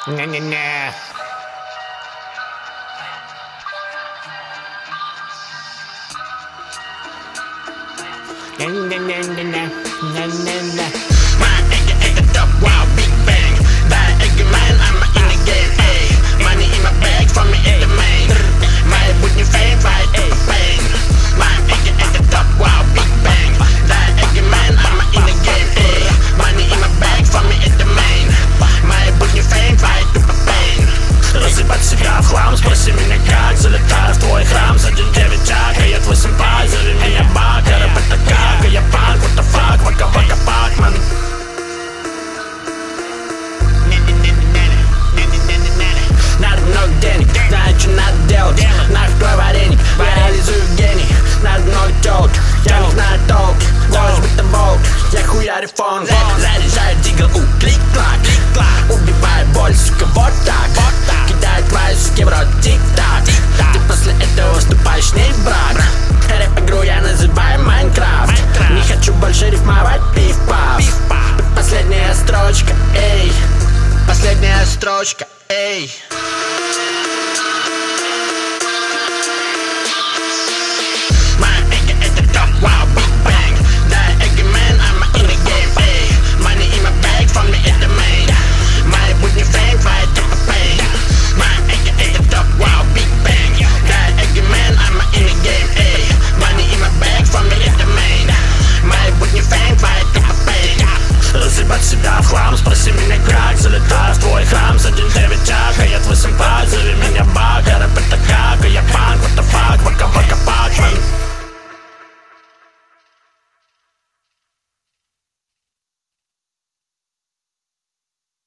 Не-не-не. Не-не-не-не-не. My egg at the top, wow, big bang. That egg man, I'm in the game, ayy. Money in my bag, from me in the main. My Whitney fame, right, ayy, bang. My egg at the top, wow, big bang. That egg man, I'm in the game, ayy. Money in my bag, from me in the main. My Whitney fame, right, bang. Рассыпать себя в хлам, спроси меня как. Залетаю в твой храм, за 1-9 чак. А я твой сэмпай, зови меня бак. А рэп это как, а я панк, what the fuck. Вака-вака пакман. Надо много денег, знаю, что надо делать. Нахуй твой вареник, я реализую гений. Надо много телок, я не знаю толк. Должен быть там волк, я хуярю фон. Заряжаю дигл, клик-клак. Убиваю боль, сука, вот так. Кидаю твои суки в рот, тик-так. Ты после этого вступаешь не в брак. Рэп-игру я называю Майнкрафт. Не хочу больше рифмовать пиф-паф. Последняя строчка, эй. Последняя строчка, эй.